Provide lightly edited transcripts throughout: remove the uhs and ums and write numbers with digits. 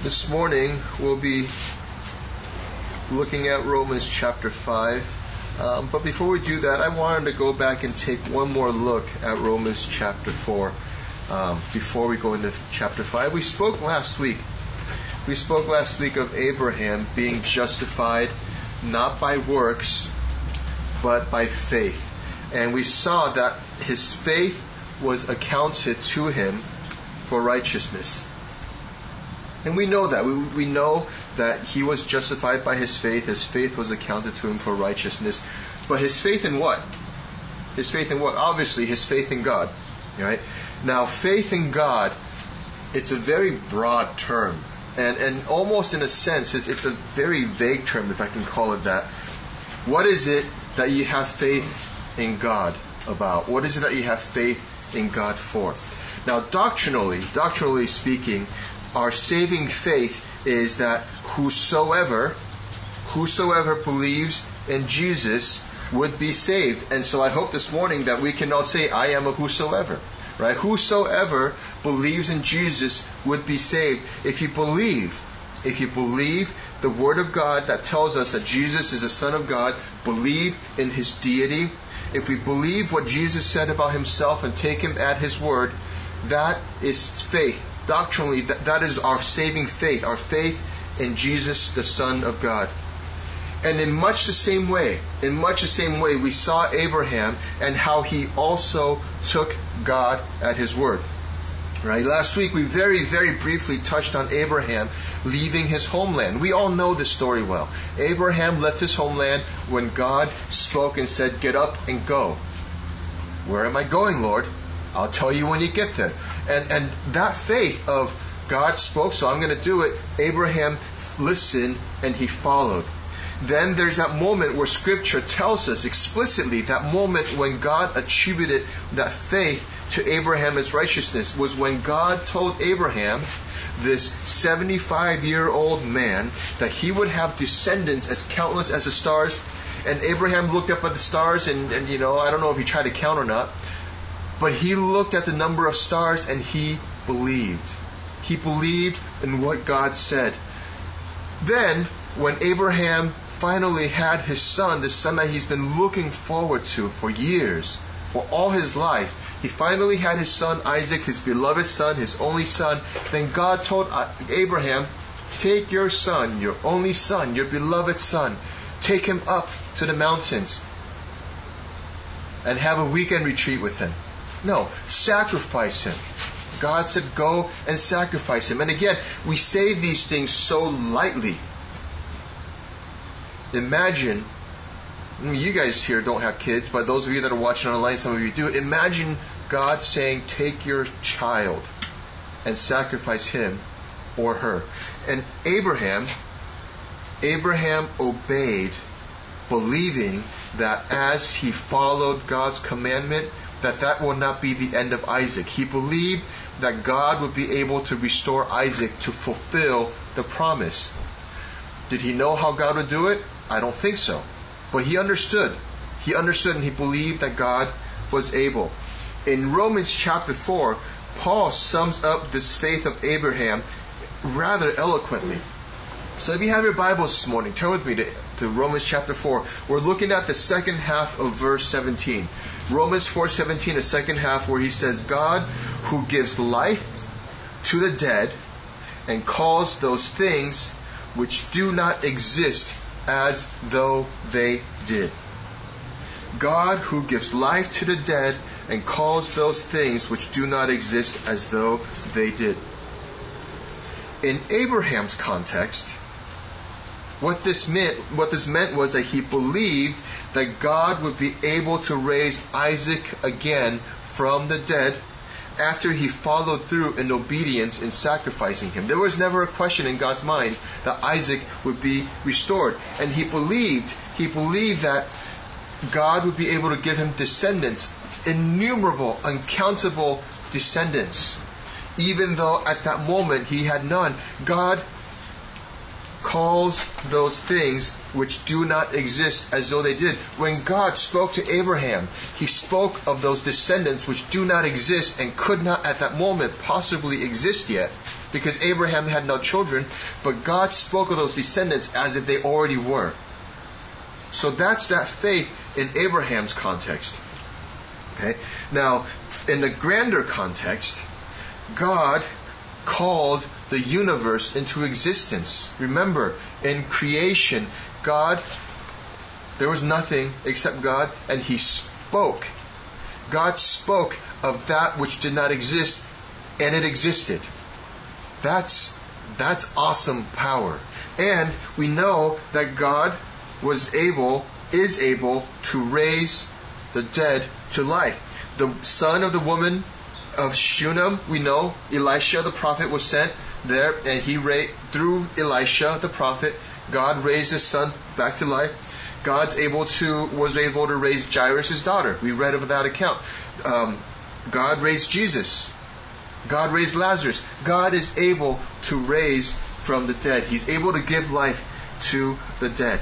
This morning we'll be looking at Romans chapter 5. But before we do that, I wanted to go back and take one more look at Romans chapter 4 before we go into chapter 5. We spoke last week of Abraham being justified not by works, but by faith. And we saw that his faith was accounted to him for righteousness. And we know that. We know that he was justified by his faith. His faith was accounted to him for righteousness. But his faith in what? His faith in what? Obviously, his faith in God. Right? Now, faith in God, it's a very broad term. And almost in a sense, it's a very vague term, if I can call it that. What is it that you have faith in God about? What is it that you have faith in God for? Now, doctrinally speaking, our saving faith is that whosoever believes in Jesus would be saved. And so I hope this morning that we can all say, I am a whosoever. Right? Whosoever believes in Jesus would be saved. If you believe the Word of God that tells us that Jesus is the Son of God, believe in His deity, if we believe what Jesus said about Himself and take Him at His word, that is faith. Doctrinally, that is our saving faith, our faith in Jesus, the Son of God. And in much the same way, we saw Abraham and how he also took God at His word. Right? Last week we very, very briefly touched on Abraham leaving his homeland. We all know this story well. Abraham left his homeland when God spoke and said, "Get up and go." "Where am I going, Lord?" "I'll tell you when you get there." And that faith of God spoke, so I'm going to do it. Abraham listened and he followed. Then there's that moment where Scripture tells us explicitly, that moment when God attributed that faith to Abraham as righteousness was when God told Abraham, this 75-year-old man, that he would have descendants as countless as the stars. And Abraham looked up at the stars and I don't know if he tried to count or not, but he looked at the number of stars and he believed. He believed in what God said. Then, when Abraham finally had his son, the son that he's been looking forward to for years, for all his life, he finally had his son Isaac, his beloved son, his only son. Then God told Abraham, "Take your son, your only son, your beloved son, take him up to the mountains and have a weekend retreat with him." No, sacrifice him. God said, go and sacrifice him. And again, we say these things so lightly. Imagine, you guys here don't have kids, but those of you that are watching online, some of you do. Imagine God saying, take your child and sacrifice him or her. And Abraham obeyed, believing that as he followed God's commandment, that will not be the end of Isaac. He believed that God would be able to restore Isaac to fulfill the promise. Did he know how God would do it? I don't think so. But he understood. He understood and he believed that God was able. In Romans chapter 4, Paul sums up this faith of Abraham rather eloquently. So if you have your Bibles this morning, turn with me to Romans chapter 4. We're looking at the second half of verse 17. Romans 4:17, the second half, where he says, "God who gives life to the dead and calls those things which do not exist as though they did." God who gives life to the dead and calls those things which do not exist as though they did. In Abraham's context, what this meant was that he believed that God would be able to raise Isaac again from the dead after he followed through in obedience in sacrificing him. There was never a question in God's mind that Isaac would be restored. And he believed that God would be able to give him descendants, innumerable, uncountable descendants. Even though at that moment he had none, God calls those things which do not exist as though they did. When God spoke to Abraham, He spoke of those descendants which do not exist and could not at that moment possibly exist yet, because Abraham had no children, but God spoke of those descendants as if they already were. So that's that faith in Abraham's context. Okay? Now, in the grander context, God called the universe into existence. Remember, in creation, there was nothing except God, and He spoke. God spoke of that which did not exist, and it existed. That's awesome power. And we know that God is able to raise the dead to life. The son of the woman of Shunem, we know Elisha the prophet was sent there, and through Elisha the prophet, God raised his son back to life. God was able to raise Jairus' daughter. We read of that account. God raised Jesus. God raised Lazarus. God is able to raise from the dead. He's able to give life to the dead.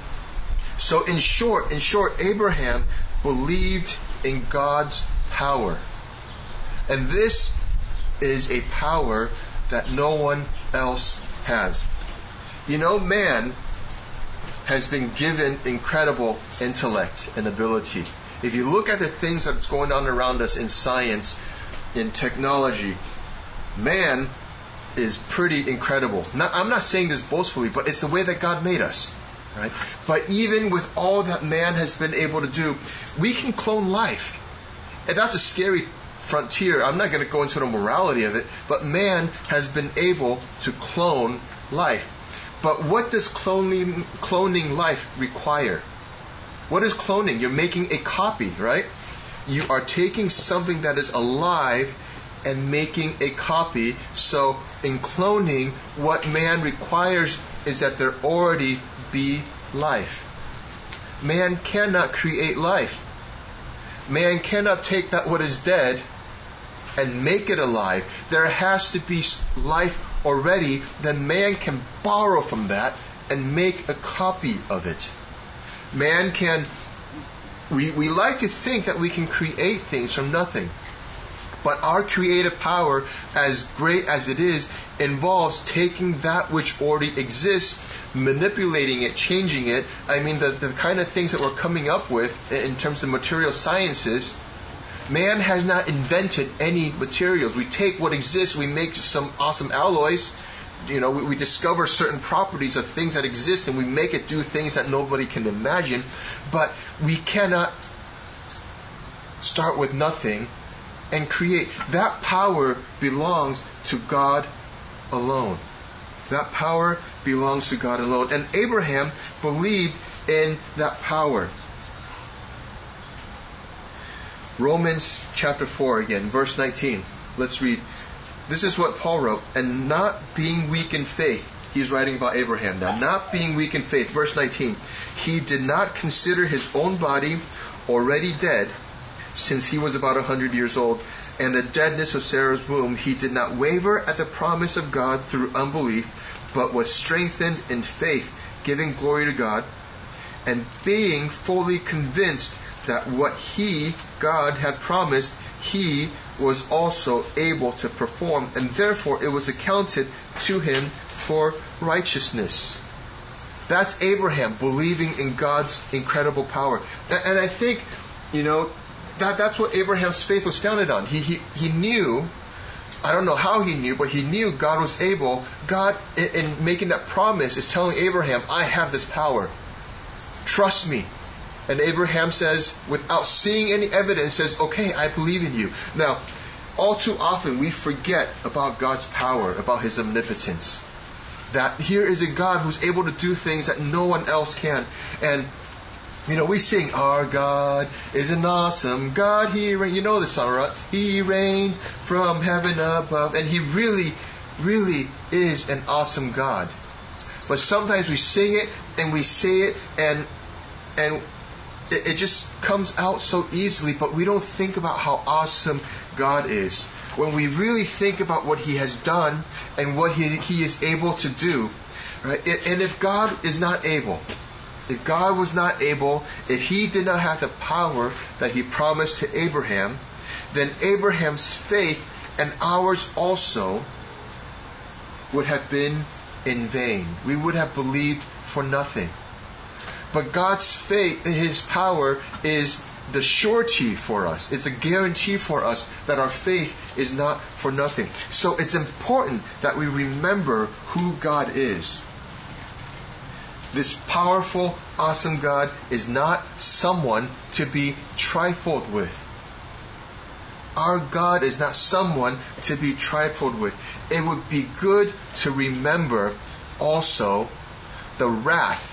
So in short, Abraham believed in God's power. And this is a power that no one else has. You know, man has been given incredible intellect and ability. If you look at the things that's going on around us in science, in technology, man is pretty incredible. Now, I'm not saying this boastfully, but it's the way that God made us. Right? But even with all that man has been able to do, we can clone life. And that's a scary frontier. I'm not going to go into the morality of it, but man has been able to clone life. But what does cloning life require? What is cloning? You're making a copy, right? You are taking something that is alive and making a copy. So in cloning, what man requires is that there already be life. Man cannot create life. Man cannot take that what is dead and make it alive. There has to be life already. Then man can borrow from that and make a copy of it. Man can... We like to think that we can create things from nothing. But our creative power, as great as it is, involves taking that which already exists, manipulating it, changing it. I mean, the kind of things that we're coming up with in terms of material sciences, man has not invented any materials. We take what exists, we make some awesome alloys. You know, we discover certain properties of things that exist, and we make it do things that nobody can imagine. But we cannot start with nothing and create. That power belongs to God alone. That power belongs to God alone. And Abraham believed in that power. Romans chapter 4 again, verse 19. Let's read. This is what Paul wrote. And not being weak in faith. He's writing about Abraham now. Not being weak in faith. Verse 19. He did not consider his own body already dead, since he was about 100 years old, and the deadness of Sarah's womb. He did not waver at the promise of God through unbelief, but was strengthened in faith, giving glory to God, and being fully convinced that what God, had promised, he was also able to perform, and therefore it was accounted to him for righteousness. That's Abraham believing in God's incredible power. And I think, that's what Abraham's faith was founded on. He knew, I don't know how he knew, but he knew God was able. God, in making that promise, is telling Abraham, I have this power. Trust me. And Abraham says, without seeing any evidence, says, okay, I believe in you. Now, all too often we forget about God's power, about His omnipotence. That here is a God who's able to do things that no one else can. And we sing, our God is an awesome God. He reigns. You know the song, right? He reigns from heaven above. And He really, really is an awesome God. But sometimes we sing it and we say it and it just comes out so easily, but we don't think about how awesome God is. When we really think about what He has done and what He is able to do, Right? And if God is not able, if God was not able, if He did not have the power that He promised to Abraham, then Abraham's faith and ours also would have been in vain. We would have believed for nothing. But God's faith, His power, is the surety for us. It's a guarantee for us that our faith is not for nothing. So it's important that we remember who God is. This powerful, awesome God is not someone to be trifled with. Our God is not someone to be trifled with. It would be good to remember also the wrath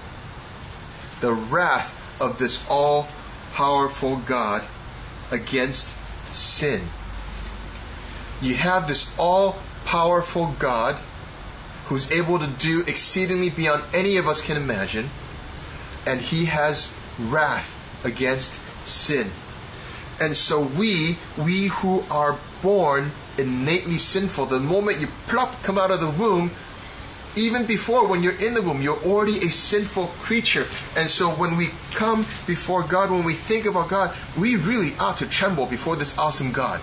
of this all-powerful God against sin. You have this all-powerful God who's able to do exceedingly beyond any of us can imagine, and He has wrath against sin. And so we who are born innately sinful, the moment you come out of the womb, even before when you're in the womb, you're already a sinful creature. And so when we come before God, when we think about God, we really ought to tremble before this awesome God.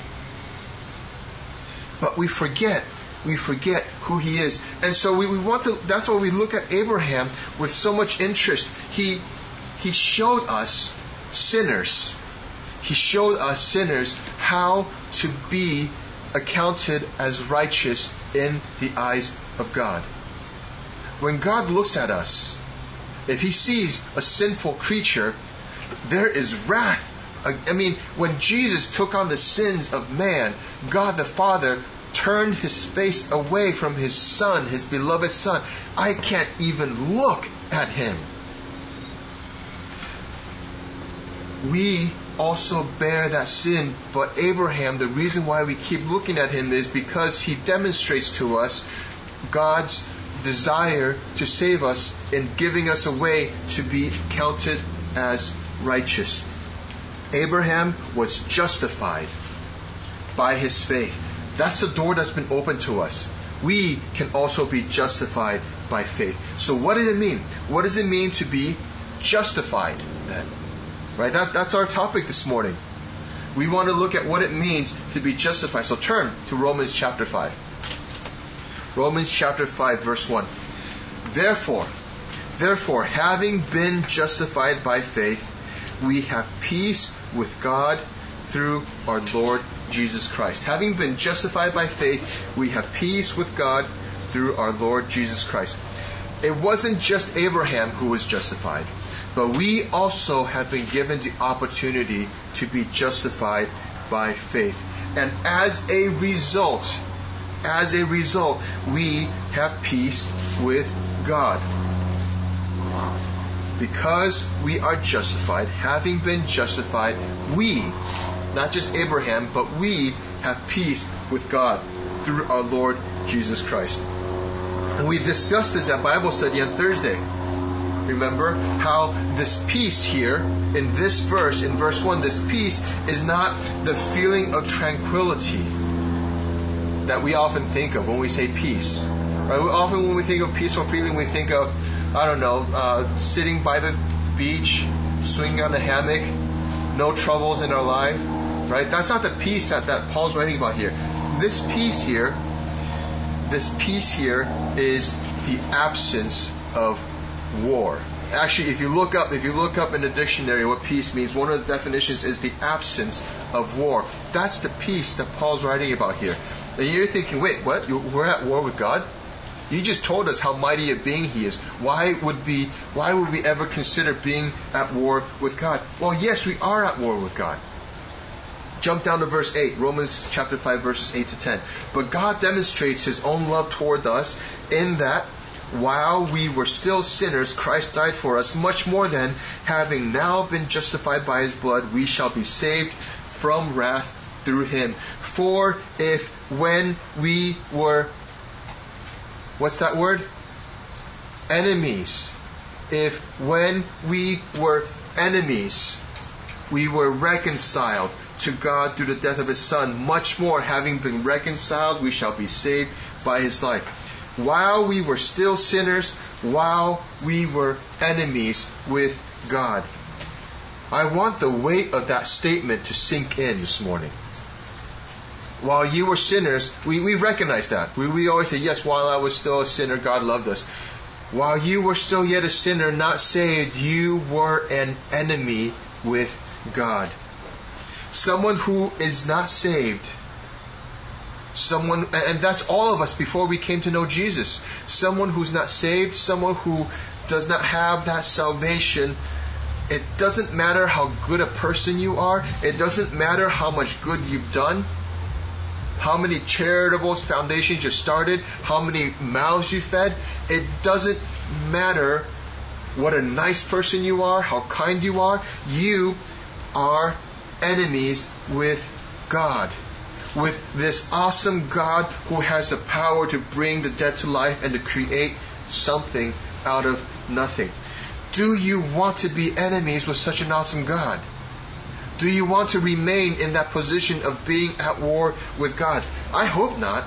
But we forget who He is. And so we want to, that's why we look at Abraham with so much interest. He showed us sinners. He showed us sinners how to be accounted as righteous in the eyes of God. When God looks at us, if He sees a sinful creature, there is wrath. I mean, when Jesus took on the sins of man, God the Father turned His face away from His Son, His beloved Son. I can't even look at Him. We also bear that sin, but Abraham, the reason why we keep looking at him is because he demonstrates to us God's desire to save us in giving us a way to be counted as righteous. Abraham was justified by his faith. That's the door that's been opened to us. We can also be justified by faith. So what does it mean? What does it mean to be justified then? Right? That's our topic this morning. We want to look at what it means to be justified. So turn to Romans chapter 5. Romans chapter 5 verse 1. Therefore, having been justified by faith, we have peace with God through our Lord Jesus Christ. Having been justified by faith, we have peace with God through our Lord Jesus Christ. It wasn't just Abraham who was justified, but we also have been given the opportunity to be justified by faith. And as a result, we have peace with God. Because we are justified, having been justified, we, not just Abraham, but we have peace with God through our Lord Jesus Christ. And we discussed this at Bible study on Thursday. Remember how this peace here, in this verse, in verse 1, this peace is not the feeling of tranquility that we often think of when we say peace. Right? Often when we think of peaceful feeling, we think of, sitting by the beach, swinging on a hammock, no troubles in our life. Right? That's not the peace that Paul's writing about here. This peace here is the absence of war. Actually, if you look up in the dictionary what peace means, one of the definitions is the absence of war. That's the peace that Paul's writing about here. And you're thinking, wait, what? We're at war with God? You just told us how mighty a being He is. Why would we ever consider being at war with God? Well, yes, we are at war with God. Jump down to verse 8, Romans chapter 5, verses 8 to 10. But God demonstrates His own love toward us in that while we were still sinners, Christ died for us. Much more than, having now been justified by His blood, we shall be saved from wrath through Him. For if when we were, what's that word? Enemies. If when we were enemies, we were reconciled to God through the death of His Son, much more, having been reconciled, we shall be saved by His life. while we were still sinners, while we were enemies with God. I want the weight of that statement to sink in this morning. While you were sinners, we recognize that. We always say, yes, while I was still a sinner, God loved us. While you were still yet a sinner, not saved, you were an enemy with God. Someone who is not saved, and that's all of us before we came to know Jesus. Someone who's not saved, someone who does not have that salvation. It doesn't matter how good a person you are. It doesn't matter how much good you've done, how many charitable foundations you started, how many mouths you fed. It doesn't matter what a nice person you are, how kind you are. You are enemies with God, with this awesome God who has the power to bring the dead to life and to create something out of nothing. Do you want to be enemies with such an awesome God? Do you want to remain in that position of being at war with God? I hope not.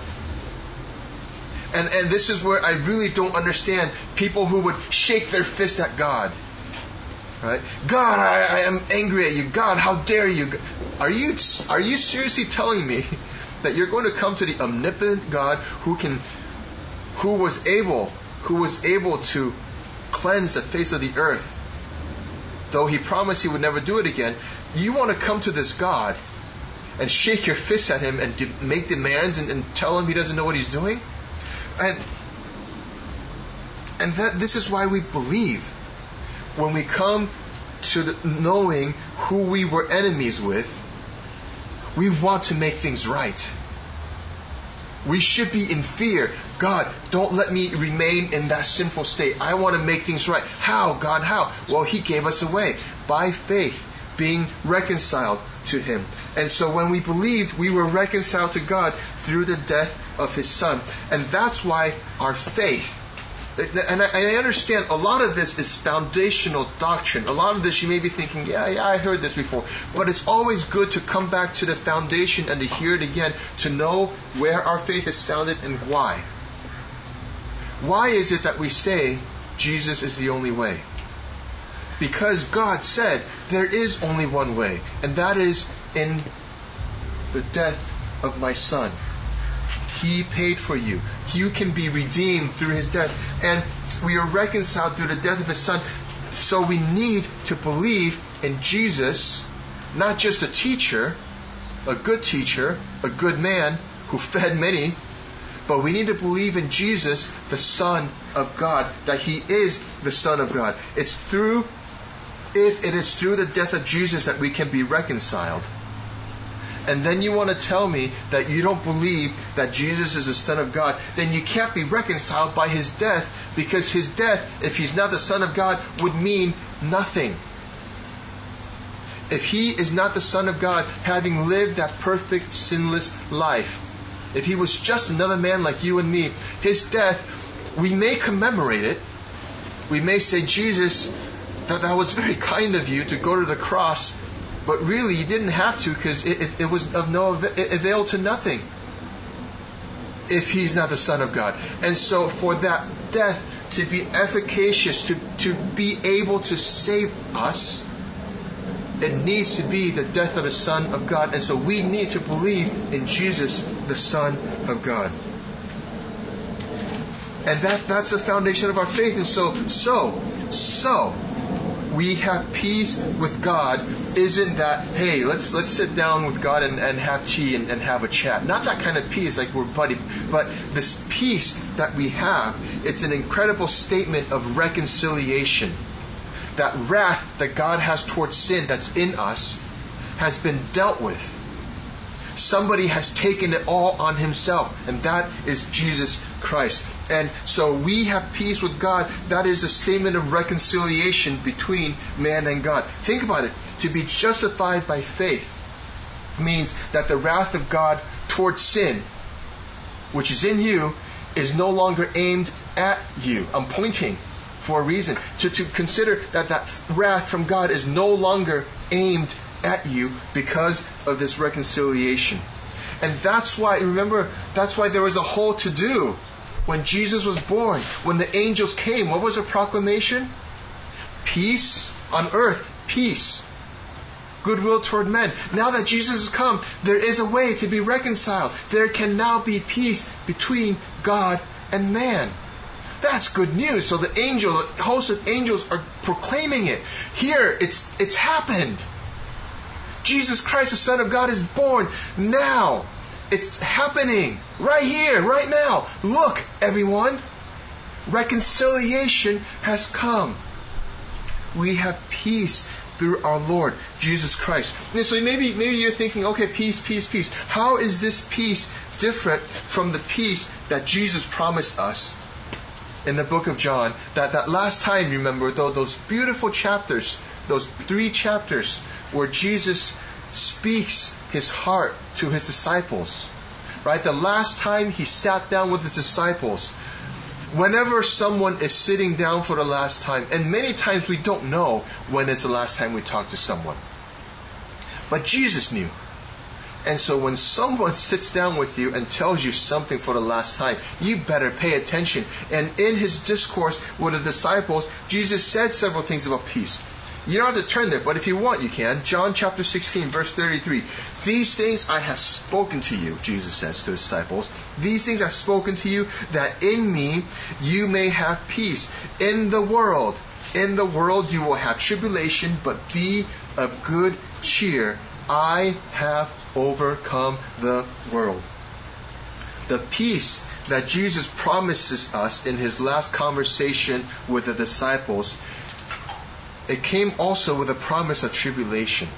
And this is where I really don't understand people who would shake their fist at God. Right? God, I am angry at you. God, how dare you? Are you seriously telling me that you're going to come to the omnipotent God who was able to cleanse the face of the earth, though He promised He would never do it again? You want to come to this God and shake your fist at Him and make demands and tell Him He doesn't know what He's doing? And this is why we believe. When we come to knowing who we were enemies with, we want to make things right. We should be in fear. God, don't let me remain in that sinful state. I want to make things right. How, God, how? Well, He gave us a way. By faith, being reconciled to Him. And so when we believed, we were reconciled to God through the death of His Son. And that's why our faith, and I understand a lot of this is foundational doctrine. A lot of this you may be thinking, yeah, I heard this before. But it's always good to come back to the foundation and to hear it again, to know where our faith is founded and why. Why is it that we say Jesus is the only way? Because God said there is only one way, and that is in the death of my Son. He paid for you. You can be redeemed through His death. And we are reconciled through the death of His Son. So we need to believe in Jesus, not just a teacher, a good man who fed many, but we need to believe in Jesus, the Son of God, that He is the Son of God. If it is through the death of Jesus that we can be reconciled. And then you want to tell me that you don't believe that Jesus is the Son of God, then you can't be reconciled by His death, because His death, if He's not the Son of God, would mean nothing. If He is not the Son of God, having lived that perfect, sinless life, if He was just another man like you and me, His death, we may commemorate it. We may say, Jesus, that was very kind of you to go to the cross. But really, you didn't have to, because it was of no avail to nothing if He's not the Son of God. And so for that death to be efficacious, to be able to save us, it needs to be the death of the Son of God. And so we need to believe in Jesus, the Son of God. And that's the foundation of our faith. And so we have peace with God. Isn't that, hey, let's sit down with God and have tea and have a chat. Not that kind of peace like we're buddy, but this peace that we have, it's an incredible statement of reconciliation. That wrath that God has towards sin that's in us has been dealt with. Somebody has taken it all on Himself, and that is Jesus Christ. And so we have peace with God. That is a statement of reconciliation between man and God. Think about it. To be justified by faith means that the wrath of God towards sin, which is in you, is no longer aimed at you. I'm pointing for a reason. To consider that wrath from God is no longer aimed at you because of this reconciliation. And that's why, remember, that's why there was a whole to-do when Jesus was born, when the angels came, what was the proclamation? Peace on earth, peace, goodwill toward men. Now that Jesus has come, there is a way to be reconciled. There can now be peace between God and man. That's good news. So the host of angels are proclaiming it. Here, it's happened. Jesus Christ, the Son of God, is born now. It's happening right here, right now. Look, everyone. Reconciliation has come. We have peace through our Lord Jesus Christ. And so maybe you're thinking, okay, peace, peace, peace. How is this peace different from the peace that Jesus promised us in the book of John? That last time, remember, those beautiful chapters, those 3 chapters where Jesus speaks his heart to his disciples. Right? The last time he sat down with his disciples. Whenever someone is sitting down for the last time, and many times we don't know when it's the last time we talk to someone. But Jesus knew. And so when someone sits down with you and tells you something for the last time, you better pay attention. And in his discourse with the disciples, Jesus said several things about peace. You don't have to turn there, but if you want, you can. John chapter 16, verse 33. These things I have spoken to you, Jesus says to his disciples. These things I have spoken to you, that in me you may have peace. In the world you will have tribulation, but be of good cheer. I have overcome the world. The peace that Jesus promises us in his last conversation with the disciples, it came also with a promise of tribulation.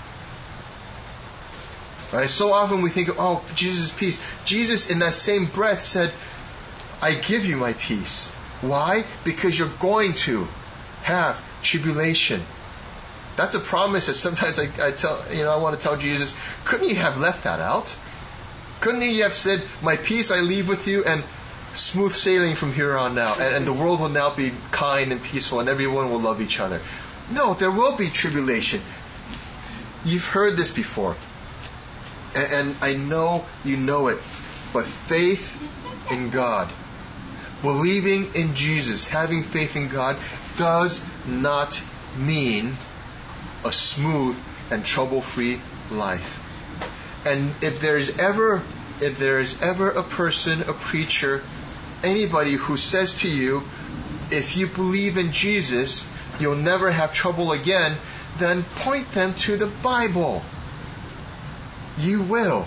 Right? So often we think, oh, Jesus' peace. Jesus in that same breath said, I give you my peace. Why? Because you're going to have tribulation. That's a promise that sometimes I want to tell Jesus, couldn't you have left that out? Couldn't he have said, my peace I leave with you, and smooth sailing from here on out, and the world will now be kind and peaceful and everyone will love each other? No, there will be tribulation. You've heard this before. And I know you know it. But faith in God, believing in Jesus, having faith in God, does not mean a smooth and trouble-free life. And if there is ever a person, a preacher, anybody who says to you, if you believe in Jesus, you'll never have trouble again, then point them to the Bible. You will.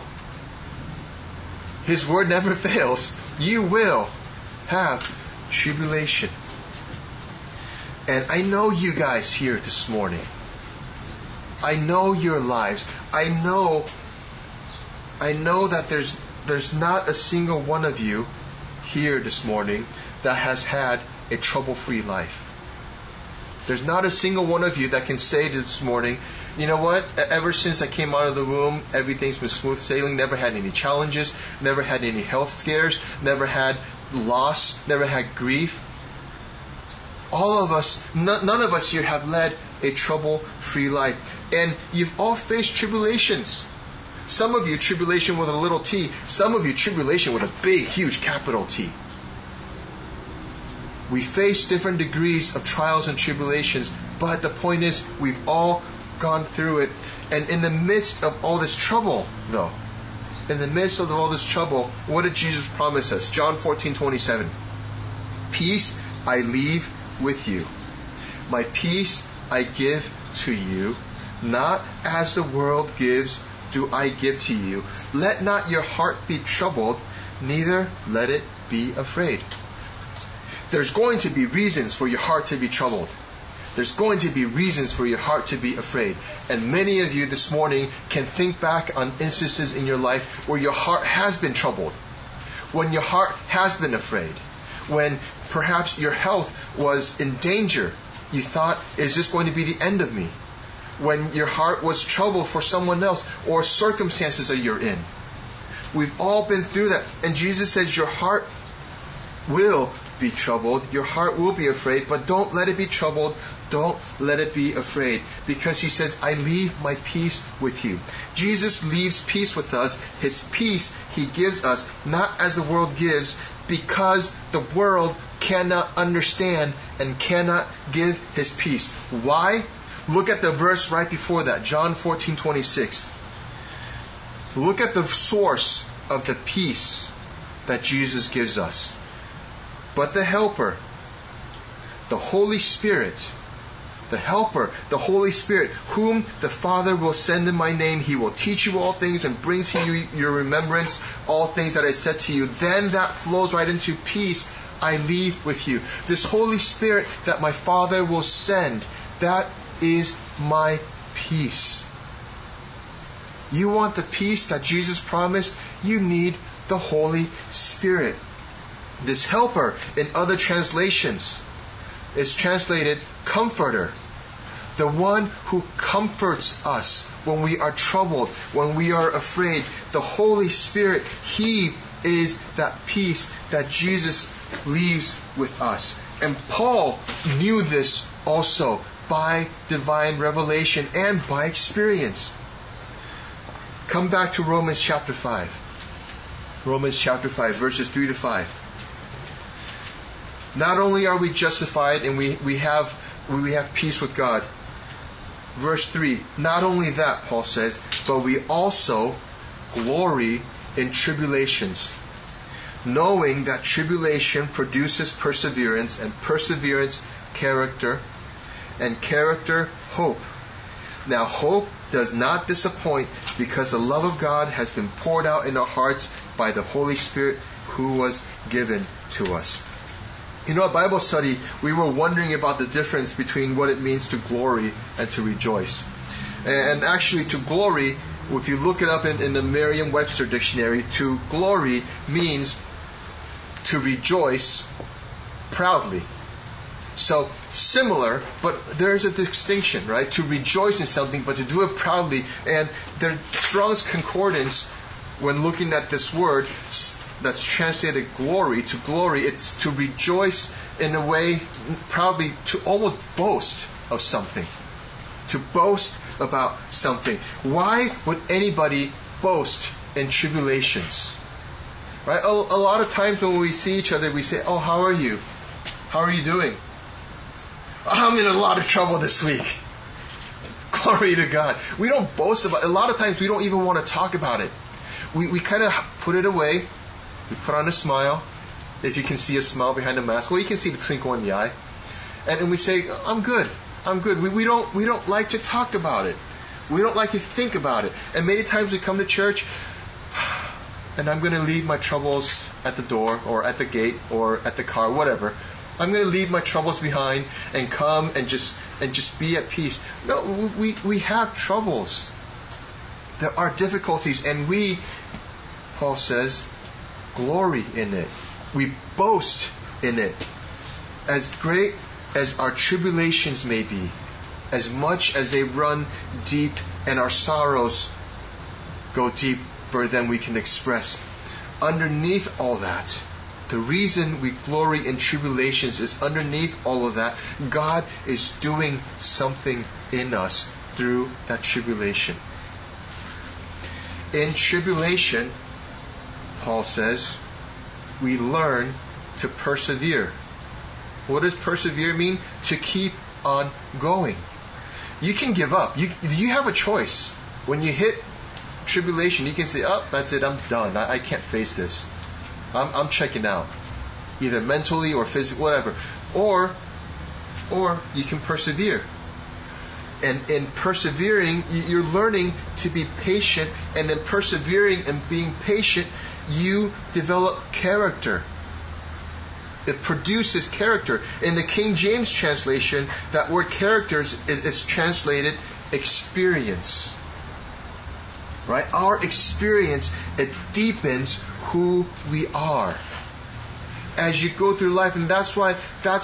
His word never fails. You will have tribulation. And I know you guys here this morning. I know your lives. I know that there's not a single one of you here this morning that has had a trouble-free life. There's not a single one of you that can say this morning, you know what, ever since I came out of the womb, everything's been smooth sailing, never had any challenges, never had any health scares, never had loss, never had grief. All of us, none of us here have led a trouble-free life. And you've all faced tribulations. Some of you, tribulation with a little t. Some of you, tribulation with a big, huge capital T. We face different degrees of trials and tribulations, but the point is, we've all gone through it. And in the midst of all this trouble, though, what did Jesus promise us? John 14:27. Peace I leave with you. My peace I give to you. Not as the world gives, do I give to you. Let not your heart be troubled, neither let it be afraid. There's going to be reasons for your heart to be troubled. There's going to be reasons for your heart to be afraid. And many of you this morning can think back on instances in your life where your heart has been troubled, when your heart has been afraid, when perhaps your health was in danger. You thought, is this going to be the end of me? When your heart was troubled for someone else or circumstances that you're in. We've all been through that. And Jesus says your heart will be troubled. Your heart will be afraid, but don't let it be troubled. Don't let it be afraid. Because he says, I leave my peace with you. Jesus leaves peace with us. His peace he gives us, not as the world gives, because the world cannot understand and cannot give his peace. Why? Look at the verse right before that, John 14:26. Look at the source of the peace that Jesus gives us. But the Helper, the Holy Spirit, the Helper, the Holy Spirit, whom the Father will send in my name, he will teach you all things and bring to you your remembrance all things that I said to you. Then that flows right into peace I leave with you. This Holy Spirit that my Father will send, that is my peace. You want the peace that Jesus promised? You need the Holy Spirit. This Helper in other translations is translated Comforter. The one who comforts us when we are troubled, when we are afraid. The Holy Spirit, he is that peace that Jesus leaves with us. And Paul knew this also by divine revelation and by experience. Come back to Romans chapter 5. Romans chapter 5, verses 3 to 5. Not only are we justified and we have peace with God. Verse 3, not only that, Paul says, but we also glory in tribulations, knowing that tribulation produces perseverance, and perseverance, character, and character, hope. Now, hope does not disappoint, because the love of God has been poured out in our hearts by the Holy Spirit who was given to us. You know, at Bible study, we were wondering about the difference between what it means to glory and to rejoice. And actually, to glory, if you look it up in the Merriam-Webster dictionary, to glory means to rejoice proudly. So, similar, but there's a distinction, right? To rejoice in something, but to do it proudly. And the Strong's Concordance, when looking at this word, that's translated glory, to glory, it's to rejoice in a way proudly, to almost boast of something. To boast about something. Why would anybody boast in tribulations? Right? A lot of times when we see each other, we say, oh, how are you? How are you doing? I'm in a lot of trouble this week. Glory to God. We don't boast about it. A lot of times we don't even want to talk about it. We kind of put it away. We put on a smile. If you can see a smile behind a mask, well, you can see the twinkle in the eye. And we say, I'm good. I'm good. We don't like to talk about it. We don't like to think about it. And many times we come to church, and I'm going to leave my troubles at the door, or at the gate, or at the car, whatever. I'm going to leave my troubles behind and come and just be at peace. No, we have troubles. There are difficulties, and we, Paul says, glory in it. We boast in it. As great as our tribulations may be, as much as they run deep and our sorrows go deeper than we can express, underneath all that, the reason we glory in tribulations is underneath all of that, God is doing something in us through that tribulation. In tribulation, Paul says, we learn to persevere. What does persevere mean? To keep on going. You can give up. You have a choice. When you hit tribulation, you can say, oh, that's it, I'm done. I can't face this. I'm checking out. Either mentally or physically, whatever. Or you can persevere. And in persevering, you're learning to be patient. And in persevering and being patient, you develop character. It produces character. In the King James translation, that word characters is translated experience. Right? Our experience, it deepens who we are. As you go through life, and that's why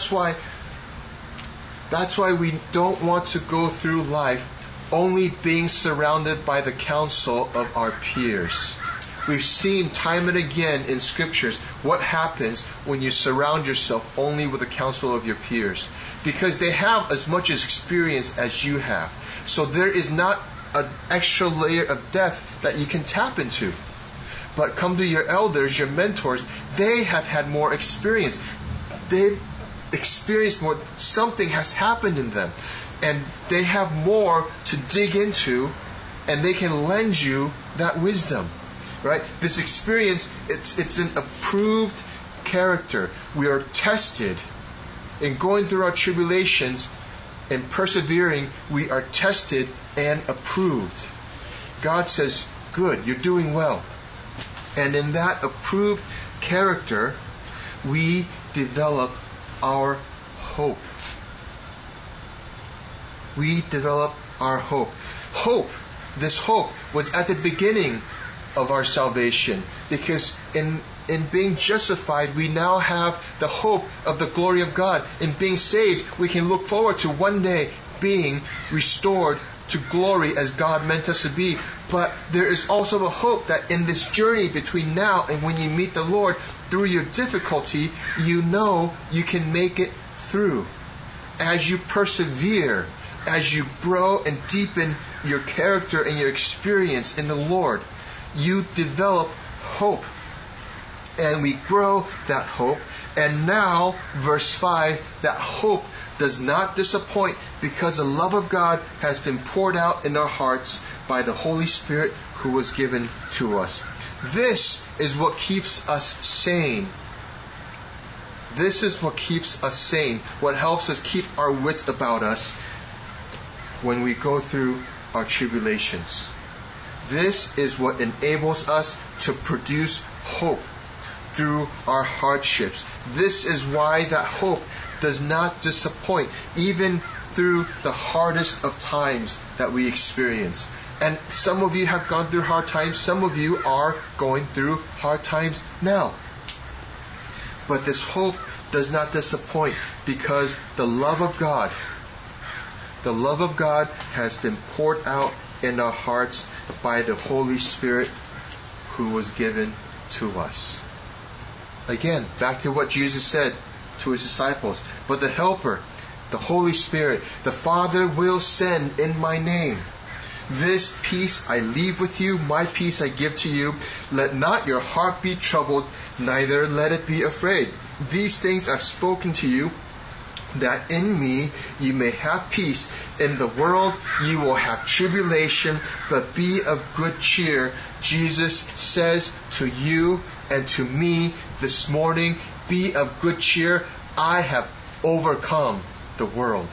we don't want to go through life only being surrounded by the counsel of our peers. We've seen time and again in scriptures what happens when you surround yourself only with the counsel of your peers. Because they have as much experience as you have. So there is not an extra layer of depth that you can tap into. But come to your elders, your mentors, they have had more experience. They've experienced more. Something has happened in them. And they have more to dig into, and they can lend you that wisdom. Right? This experience, it's an approved character. We are tested in going through our tribulations and persevering. We are tested and approved. God says, good, you're doing well. And in that approved character, we develop our hope. We develop our hope. Hope, this hope, was at the beginning of our salvation, because in being justified, we now have the hope of the glory of God. In being saved, we can look forward to one day being restored to glory as God meant us to be. But there is also a hope that in this journey between now and when you meet the Lord, through your difficulty, you know you can make it through. As you persevere, as you grow and deepen your character and your experience in the Lord, you develop hope. And we grow that hope. And now, verse 5, that hope does not disappoint, because the love of God has been poured out in our hearts by the Holy Spirit who was given to us. This is what keeps us sane. This is what keeps us sane. What helps us keep our wits about us when we go through our tribulations. This is what enables us to produce hope through our hardships. This is why that hope does not disappoint, even through the hardest of times that we experience. And some of you have gone through hard times. Some of you are going through hard times now. But this hope does not disappoint, because the love of God has been poured out in our hearts by the Holy Spirit who was given to us. Again, back to what Jesus said to his disciples. But the Helper, the Holy Spirit, the Father will send in my name. This peace I leave with you, my peace I give to you. Let not your heart be troubled, neither let it be afraid. These things I've spoken to you, that in me you may have peace. In the world you will have tribulation, but be of good cheer. Jesus says to you and to me this morning, be of good cheer. I have overcome the world.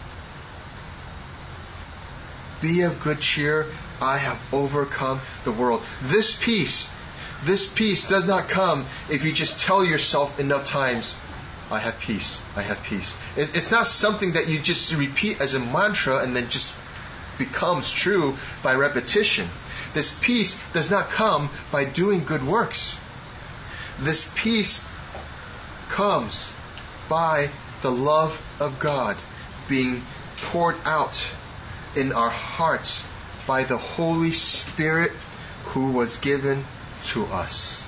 Be of good cheer. I have overcome the world. This peace does not come if you just tell yourself enough times, I have peace, I have peace. It's not something that you just repeat as a mantra and then just becomes true by repetition. This peace does not come by doing good works. This peace comes by the love of God being poured out in our hearts by the Holy Spirit who was given to us.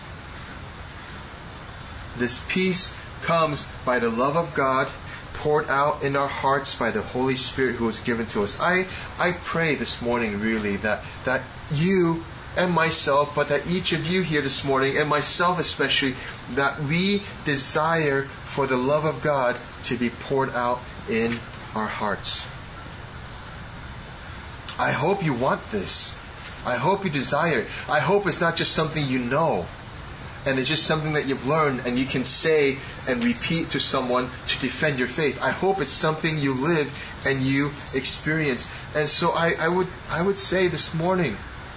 This peace comes by the love of God poured out in our hearts by the Holy Spirit who was given to us. I pray this morning really that you and myself, but that each of you here this morning, and myself especially, that we desire for the love of God to be poured out in our hearts. I hope you want this. I hope you desire it. I hope it's not just something you know, and it's just something that you've learned and you can say and repeat to someone to defend your faith. I hope it's something you live and you experience. And so I would say this morning,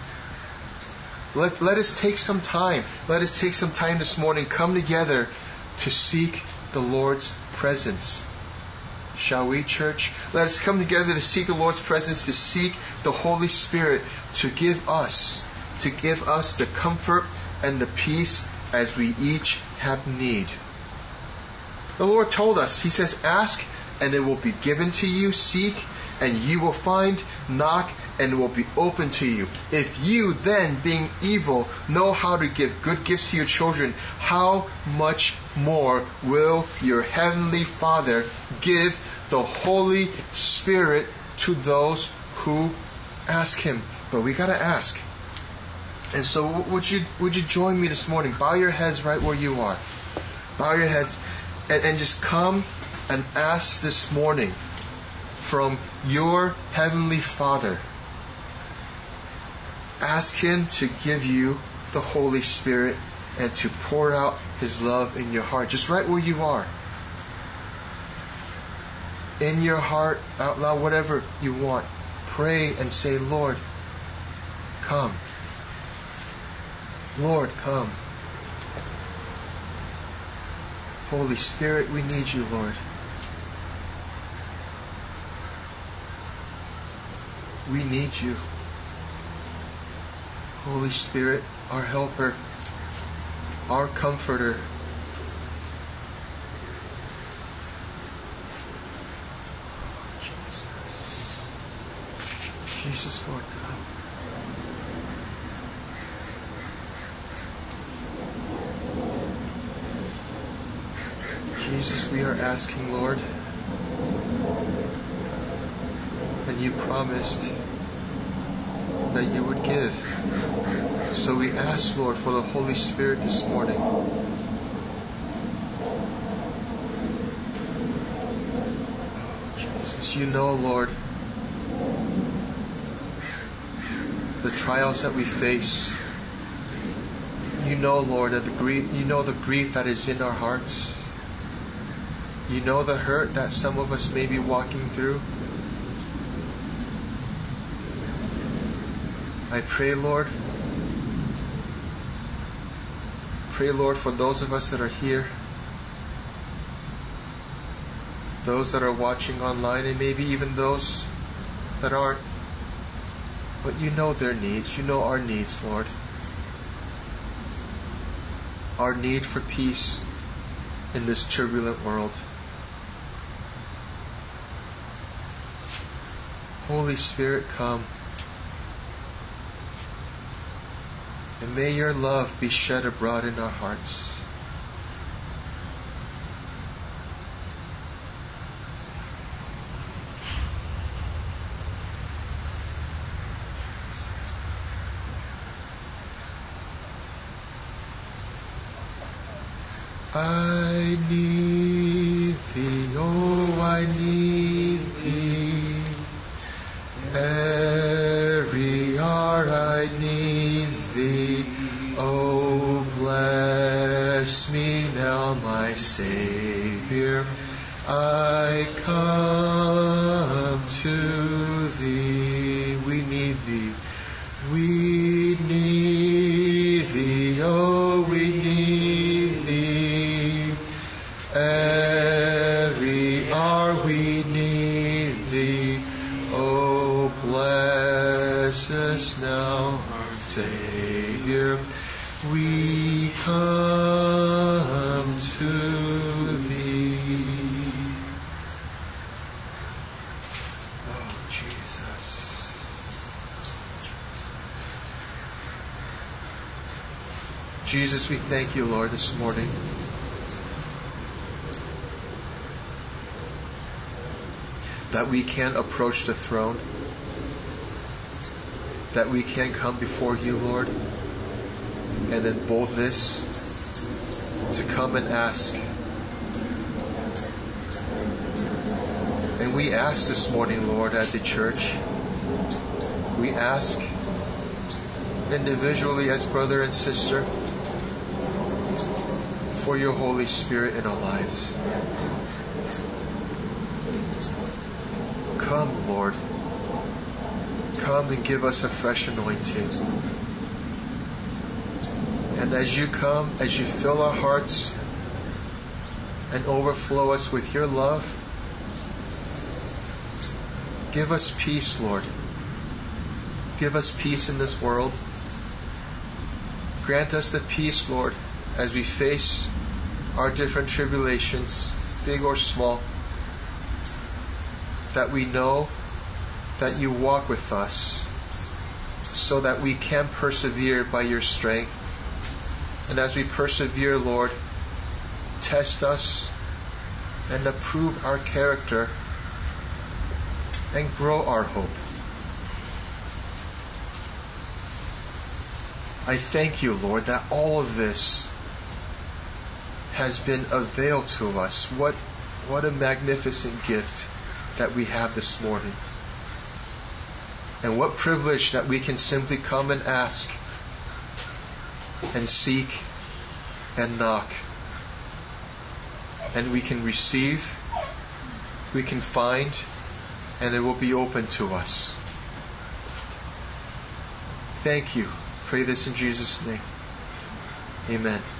let us take some time. Let us take some time this morning, come together to seek the Lord's presence. Shall we, church? Let us come together to seek the Lord's presence, to seek the Holy Spirit to give us the comfort and the peace as we each have need. The Lord told us, He says, ask and it will be given to you, seek and you will find, knock, and it will be open to you. If you then, being evil, know how to give good gifts to your children, how much more will your heavenly Father give the Holy Spirit to those who ask Him? But we got to ask. And so would you join me this morning? Bow your heads right where you are. Bow your heads and just come and ask this morning from your Heavenly Father. Ask Him to give you the Holy Spirit and to pour out His love in your heart. Just right where you are. In your heart, out loud, whatever you want. Pray and say, Lord, come. Lord, come. Holy Spirit, we need you, Lord. We need you. Holy Spirit, our helper, our comforter. Jesus, Lord, come. Jesus, we are asking, Lord, and you promised that you would give. So we ask, Lord, for the Holy Spirit this morning. Jesus, you know, Lord, the trials that we face. You know, Lord, that the grief that is in our hearts. You know the hurt that some of us may be walking through. I pray, Lord, for those of us that are here, those that are watching online, and maybe even those that aren't. But you know their needs. You know our needs, Lord. Our need for peace in this turbulent world. Holy Spirit, come. And may your love be shed abroad in our hearts. I need thee, oh, I need thee. Every hour I need thee. Oh, bless me now, my Savior. I come to thee. We need thee. We need thee. Oh, we need thee. Every hour we need thee. Oh, bless us now, our Savior. We come to thee. Oh, Jesus. Jesus, we thank you, Lord, this morning. That we can approach the throne. That we can come before you, Lord. And in boldness to come and ask. And we ask this morning, Lord, as a church. We ask individually as brother and sister for your Holy Spirit in our lives. Come, Lord. Come and give us a fresh anointing. And as you come, as you fill our hearts and overflow us with your love, give us peace, Lord. Give us peace in this world. Grant us the peace, Lord, as we face our different tribulations, big or small, that we know that you walk with us so that we can persevere by your strength. And as we persevere, Lord, test us and approve our character and grow our hope. I thank you, Lord, that all of this has been availed to us. What a magnificent gift that we have this morning. And what privilege that we can simply come and ask and seek and knock. And we can receive, we can find, and it will be open to us. Thank you. Pray this in Jesus' name. Amen.